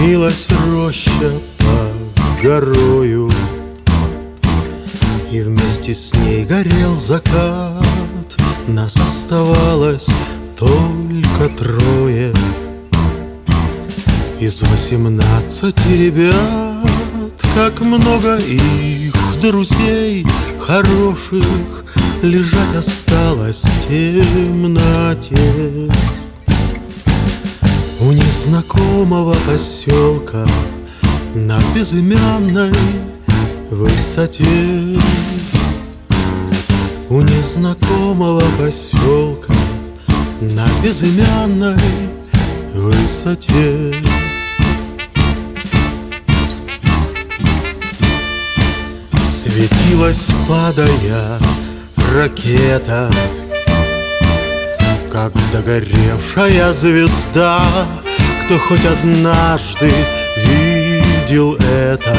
Снилась роща под горою, и вместе с ней горел закат. Нас оставалось только трое из 18 ребят. Как много их друзей хороших лежать осталось в темноте. У незнакомого поселка на безымянной высоте. У незнакомого поселка на безымянной высоте. Светилась, падая, ракета, как догоревшая звезда. Кто хоть однажды видел это,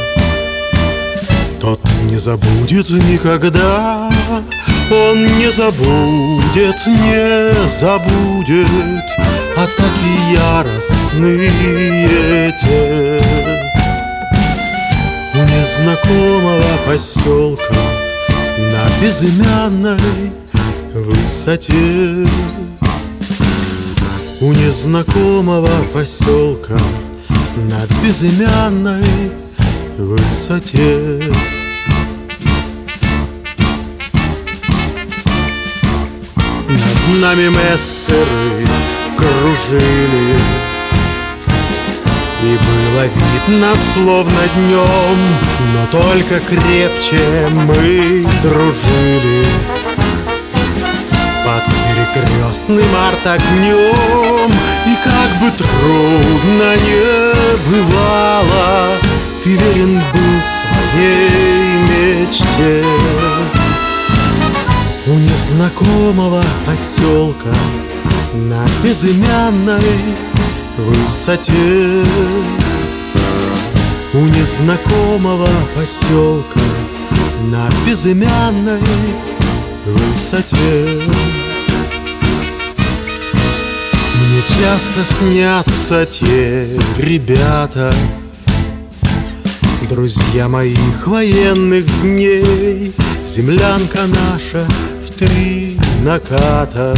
тот не забудет никогда. Он не забудет, не забудет атаки яростные те. У незнакомого поселка на безымянной высоте. У незнакомого поселка на безымянной высоте. Над нами мессеры кружили, и было видно, словно днем, но только крепче мы дружили. Под перекрестным артогнем, и как бы трудно не бывало, ты верен был своей мечте. У незнакомого поселка на безымянной высоте. У незнакомого поселка на безымянной высоте. Мне часто снятся те ребята, друзья моих военных дней. Землянка наша в 3 наката,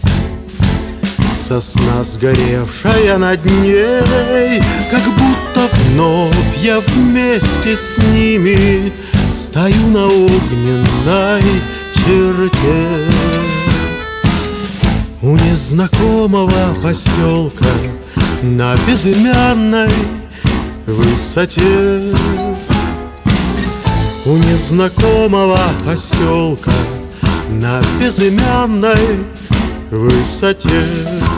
сосна сгоревшая над ней. Как будто вновь я вместе с ними стою на огненной черте. У незнакомого поселка на безымянной высоте. У незнакомого поселка на безымянной высоте.